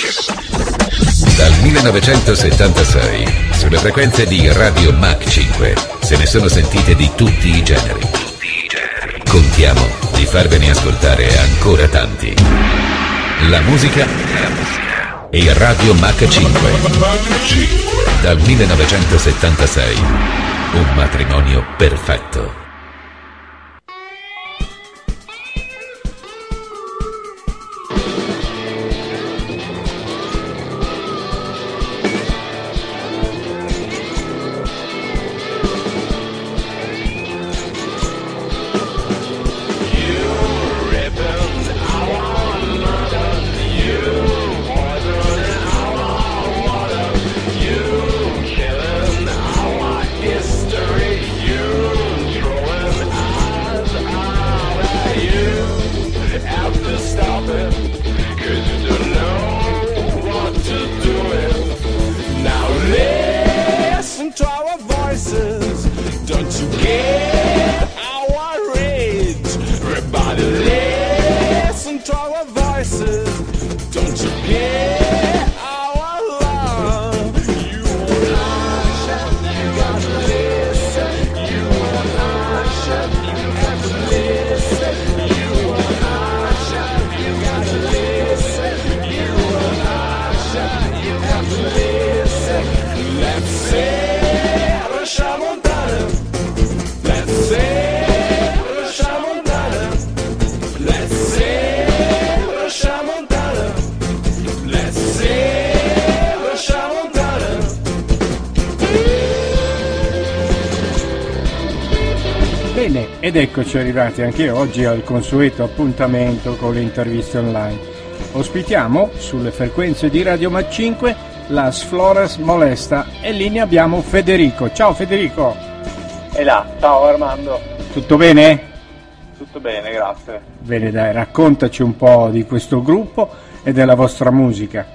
Dal 1976, sulle frequenze di Radio Mach 5, se ne sono sentite di tutti i generi. Contiamo di farvene ascoltare ancora tanti. La musica e Radio Mach 5. Dal 1976, un matrimonio perfetto. Ed eccoci arrivati anche oggi al consueto appuntamento con le interviste online. Ospitiamo sulle frequenze di Radio Mach 5 Las Flores Molesta e lì ne abbiamo Federico. Ciao Federico! E là, ciao Armando. Tutto bene? Tutto bene, grazie. Bene, dai, raccontaci un po' di questo gruppo e della vostra musica.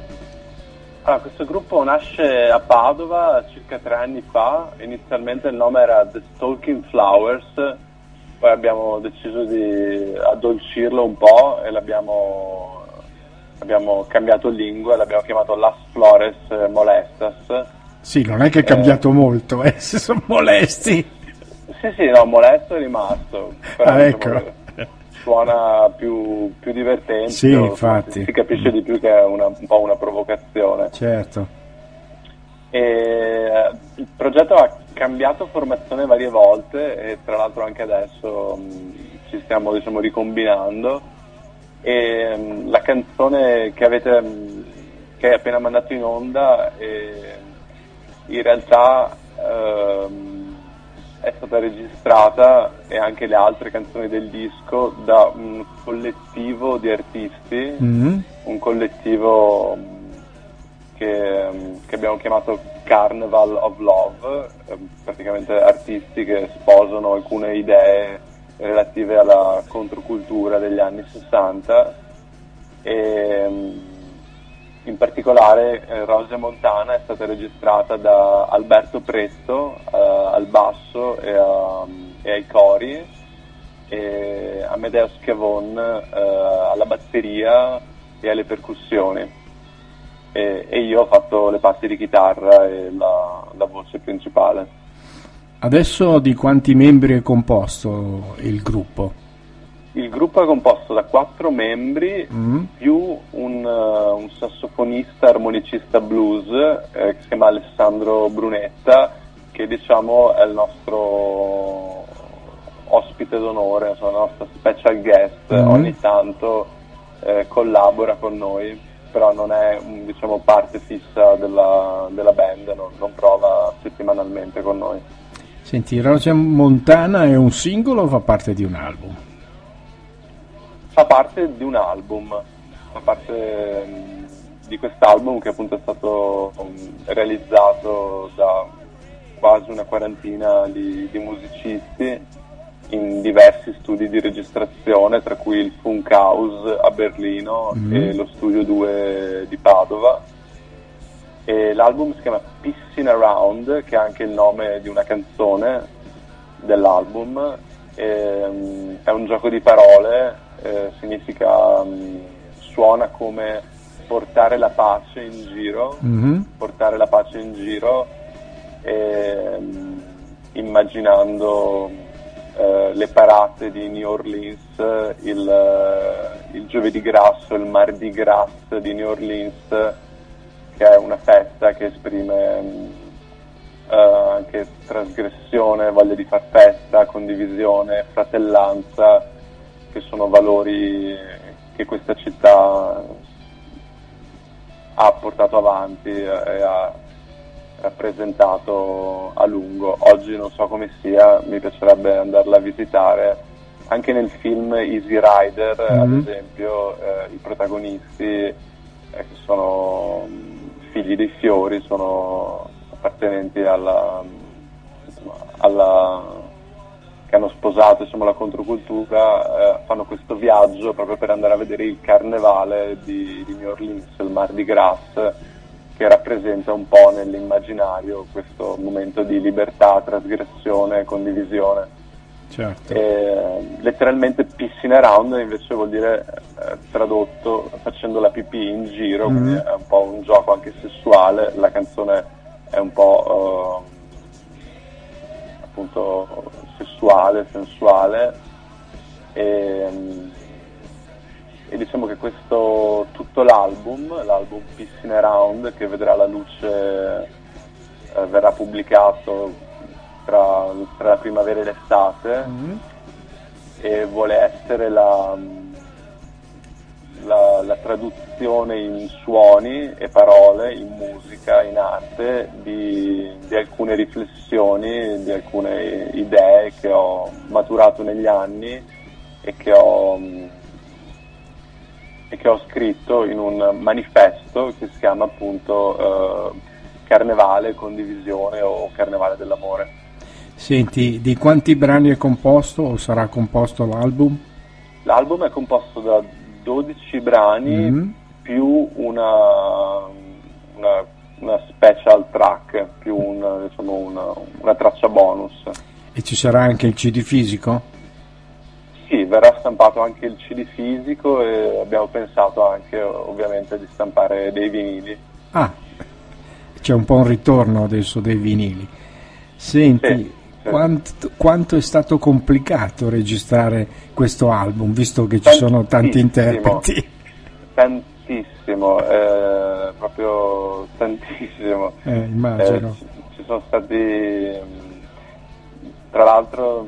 Allora, questo gruppo nasce a Padova circa 3 anni fa. Inizialmente il nome era The Stalking Flowers, poi abbiamo deciso di addolcirlo un po' e abbiamo cambiato lingua, l'abbiamo chiamato Las Flores Molestas. Sì, non è che è cambiato molto, se sono molesti. Sì, no, molesto è rimasto, però ecco. Suona più divertente, sì, infatti. Si capisce di più che è un po' una provocazione. Certo. E il progetto ha cambiato formazione varie volte e tra l'altro anche adesso ci stiamo ricombinando, e la canzone che hai appena mandato in onda in realtà è stata registrata, e anche le altre canzoni del disco, da un collettivo di artisti, un collettivo che abbiamo chiamato Carnival of Love, praticamente artisti che sposano alcune idee relative alla controcultura degli anni 60, e in particolare Rosa Montana è stata registrata da Alberto Presto al basso e ai cori, e Amedeo Schiavon alla batteria e alle percussioni, e io ho fatto le parti di chitarra e la voce principale. Adesso di quanti membri è composto il gruppo? Il gruppo è composto da 4 membri più un sassofonista armonicista blues che si chiama Alessandro Brunetta, che diciamo è il nostro ospite d'onore, la nostra special guest. Ogni tanto collabora con noi, però non è parte fissa della band, non prova settimanalmente con noi. Senti, Rosa Montana è un singolo o fa parte di un album? Fa parte di un album, fa parte di quest'album che appunto è stato realizzato da quasi una quarantina di musicisti in diversi studi di registrazione, tra cui il Funkhaus a Berlino e lo Studio 2 di Padova. E l'album si chiama Pissing Around, che è anche il nome di una canzone dell'album. È un gioco di parole, significa suona come portare la pace in giro, portare la pace in giro, immaginando le parate di New Orleans, il giovedì grasso, il mardi gras di New Orleans, che è una festa che esprime anche trasgressione, voglia di far festa, condivisione, fratellanza, che sono valori che questa città ha portato avanti e ha rappresentato a lungo. Oggi non so come sia, mi piacerebbe andarla a visitare. Anche nel film Easy Rider, ad esempio, i protagonisti che sono figli dei fiori, sono appartenenti che hanno sposato, insomma, la controcultura, fanno questo viaggio proprio per andare a vedere il carnevale di New Orleans, il Mardi Gras, che rappresenta un po' nell'immaginario questo momento di libertà, trasgressione, condivisione. Certo. Letteralmente pissing around invece vuol dire, tradotto, facendo la pipì in giro, quindi è un po' un gioco anche sessuale. La canzone è un po' appunto sessuale, sensuale, e diciamo che tutto l'album Pissing Around, che vedrà la luce, verrà pubblicato tra la primavera e l'estate, e vuole essere la traduzione in suoni e parole, in musica, in arte, di alcune riflessioni, di alcune idee che ho maturato negli anni e che ho scritto in un manifesto che si chiama appunto Carnevale, condivisione o Carnevale dell'amore. Senti, di quanti brani è composto o sarà composto l'album? L'album è composto da 12 brani più una special track, più una traccia bonus. E ci sarà anche il CD fisico? Sì, verrà stampato anche il CD fisico e abbiamo pensato anche ovviamente di stampare dei vinili. Ah, c'è un po' un ritorno adesso dei vinili. Senti, sì. Quanto è stato complicato registrare questo album, visto che ci sono tanti interpreti? Tantissimo, proprio tantissimo. Immagino. Ci sono stati, tra l'altro,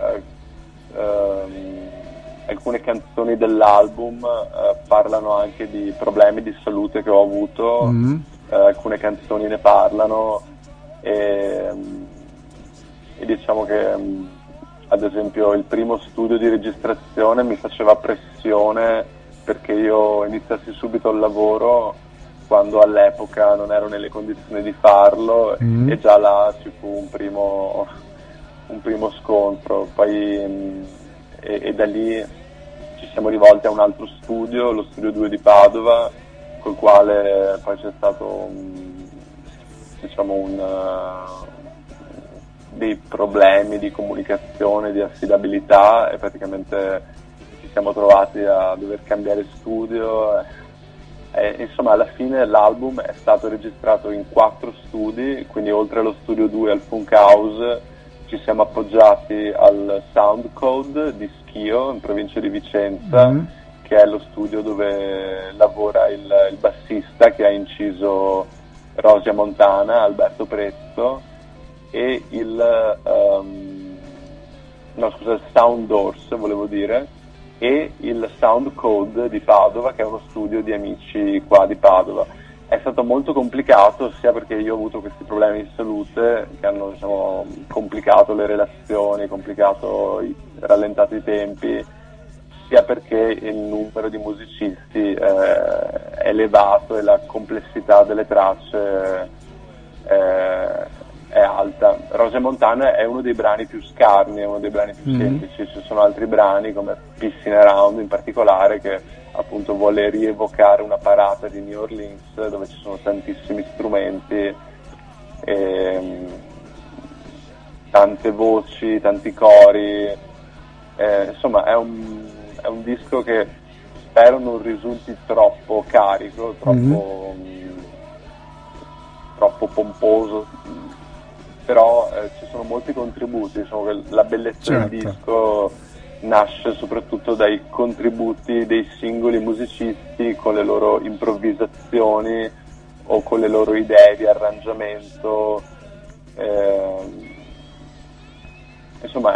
alcune canzoni dell'album parlano anche di problemi di salute che ho avuto, alcune canzoni ne parlano, e diciamo che ad esempio il primo studio di registrazione mi faceva pressione perché io iniziassi subito il lavoro quando all'epoca non ero nelle condizioni di farlo, e già là ci fu un primo scontro. Poi e da lì ci siamo rivolti a un altro studio, lo Studio 2 di Padova, col quale poi c'è stato dei problemi di comunicazione, di affidabilità, e praticamente ci siamo trovati a dover cambiare studio. Insomma, alla fine l'album è stato registrato in 4 studi, quindi oltre allo Studio 2 e al Funk House ci siamo appoggiati al Sound Code di Schio, in provincia di Vicenza, che è lo studio dove lavora il bassista che ha inciso Rosia Montana, Alberto Prezzo, e il Sound Doors, volevo dire, e il Sound Code di Padova, che è uno studio di amici qua di Padova. È stato molto complicato, sia perché io ho avuto questi problemi di salute che hanno complicato le relazioni, rallentato i tempi, sia perché il numero di musicisti è elevato e la complessità delle tracce è alta. Rosia Montana è uno dei brani più scarni, è uno dei brani più semplici. Ci sono altri brani come Pissing Around in particolare, che appunto vuole rievocare una parata di New Orleans dove ci sono tantissimi strumenti, tante voci, tanti cori, insomma è un disco che spero non risulti troppo carico, troppo pomposo, però ci sono molti contributi, diciamo che la bellezza del disco nasce soprattutto dai contributi dei singoli musicisti con le loro improvvisazioni o con le loro idee di arrangiamento, insomma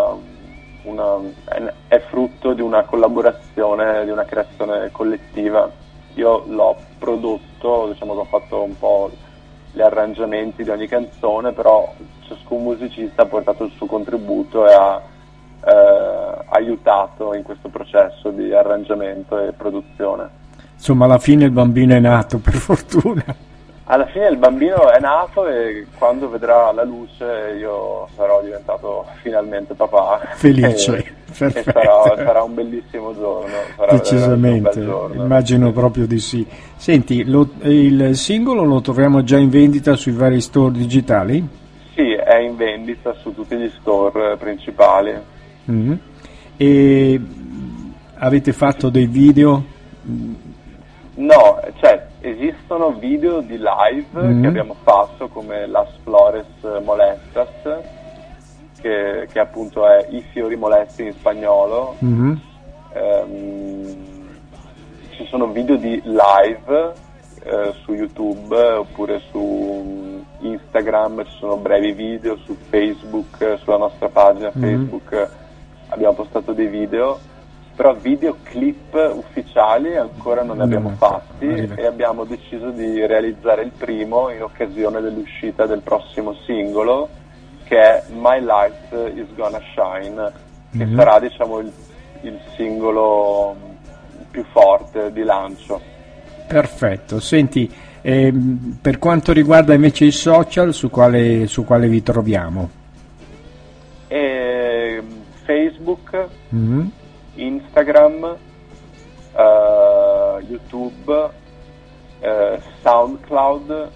è frutto di una collaborazione, di una creazione collettiva. Io l'ho prodotto, diciamo che ho fatto un po' gli arrangiamenti di ogni canzone, però ciascun musicista ha portato il suo contributo e ha aiutato in questo processo di arrangiamento e produzione. Insomma, alla fine il bambino è nato, per fortuna. Alla fine il bambino è nato e quando vedrà la luce io sarò diventato finalmente papà. Felice, e sarà un bellissimo giorno. Decisamente, immagino proprio di sì. Senti, il singolo lo troviamo già in vendita sui vari store digitali? Sì, è in vendita su tutti gli store principali. Mm-hmm. E avete fatto dei video? No, cioè esistono video di live che abbiamo fatto come Las Flores Molestas, che appunto è I fiori molesti in spagnolo. Ci sono video di live su YouTube oppure su Instagram, ci sono brevi video su Facebook, sulla nostra pagina Facebook abbiamo postato dei video, però videoclip ufficiali ancora non ne abbiamo fatti e abbiamo deciso di realizzare il primo in occasione dell'uscita del prossimo singolo, che è My Light Is Gonna Shine, che sarà diciamo il singolo più forte di lancio. Perfetto. Senti, per quanto riguarda invece i social, su quale vi troviamo? Facebook, Instagram, YouTube, SoundCloud,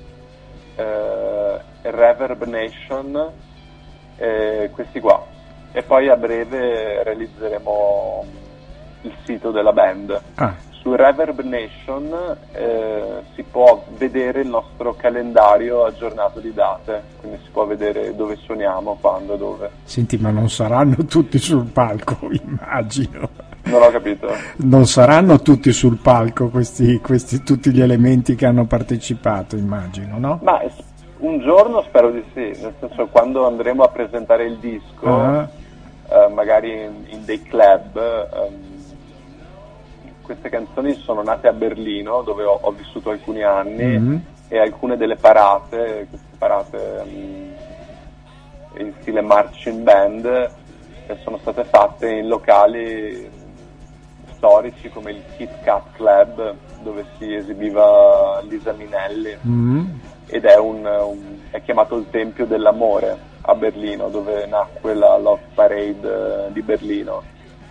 Reverb Nation, questi qua. E poi a breve realizzeremo il sito della band. Su Reverb Nation si può vedere il nostro calendario aggiornato di date, quindi si può vedere dove suoniamo, quando, dove. Senti, ma non saranno tutti sul palco, immagino. Non ho capito. Non saranno tutti sul palco questi tutti gli elementi che hanno partecipato, immagino, no? Ma un giorno spero di sì, nel senso quando andremo a presentare il disco, magari in dei club. Queste canzoni sono nate a Berlino, dove ho vissuto alcuni anni, e alcune delle parate, queste parate in stile marching band, sono state fatte in locali storici come il Kit Kat Club, dove si esibiva Lisa Minelli, ed è chiamato il Tempio dell'Amore a Berlino, dove nacque la Love Parade di Berlino.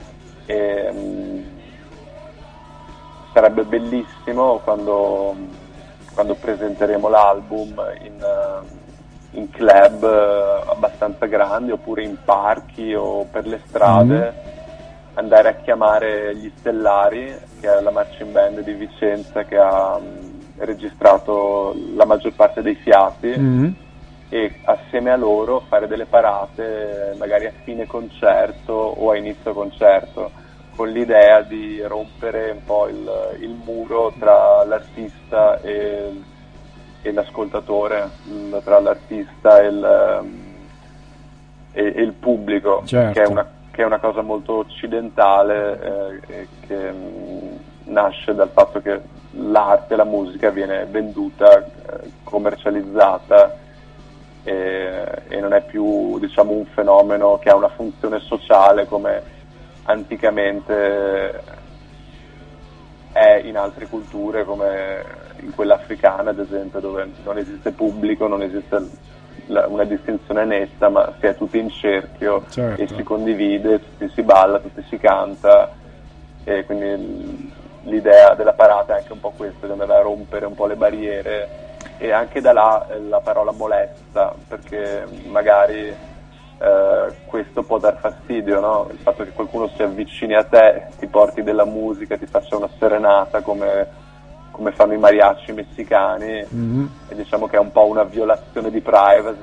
Sarebbe bellissimo quando presenteremo l'album in club abbastanza grandi oppure in parchi o per le strade, andare a chiamare gli Stellari, che è la marching band di Vicenza che ha registrato la maggior parte dei fiati, e assieme a loro fare delle parate magari a fine concerto o a inizio concerto, con l'idea di rompere un po' il muro tra l'artista e l'ascoltatore, tra l'artista e il pubblico, certo. che è una cosa molto occidentale, che nasce dal fatto che l'arte, la musica viene venduta, commercializzata, e non è più, diciamo, un fenomeno che ha una funzione sociale come anticamente è in altre culture, come in quella africana ad esempio, dove non esiste pubblico, non esiste una distinzione netta, ma si è tutti in cerchio, certo. E si condivide, tutti si balla, tutti si canta, e quindi l'idea della parata è anche un po' questa, di andare a rompere un po' le barriere, e anche da là la parola molesta, perché magari questo può dar fastidio, no? Il fatto che qualcuno si avvicini a te, ti porti della musica, ti faccia una serenata come fanno i mariachi messicani, e diciamo che è un po' una violazione di privacy,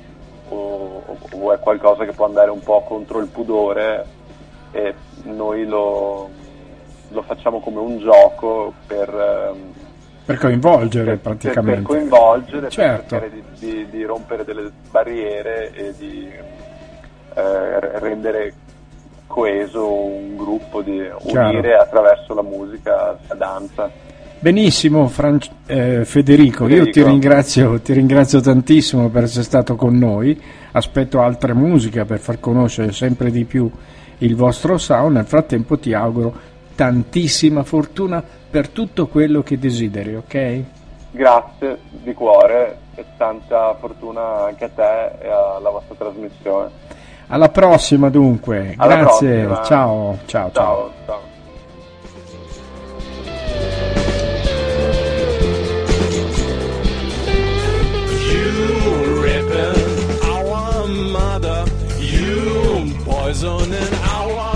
o è qualcosa che può andare un po' contro il pudore, e noi lo facciamo come un gioco per coinvolgere praticamente. Per coinvolgere, certo. Per cercare di rompere delle barriere e di rendere coeso un gruppo, di unire attraverso la musica, la danza. Benissimo Federico, io ti ringrazio tantissimo per essere stato con noi, aspetto altre musiche per far conoscere sempre di più il vostro sound. Nel frattempo ti auguro tantissima fortuna per tutto quello che desideri, ok? Grazie di cuore e tanta fortuna anche a te e alla vostra trasmissione. Alla prossima dunque, alla grazie, prossima. Ciao. Ciao. You ripping our mother, you poisoning our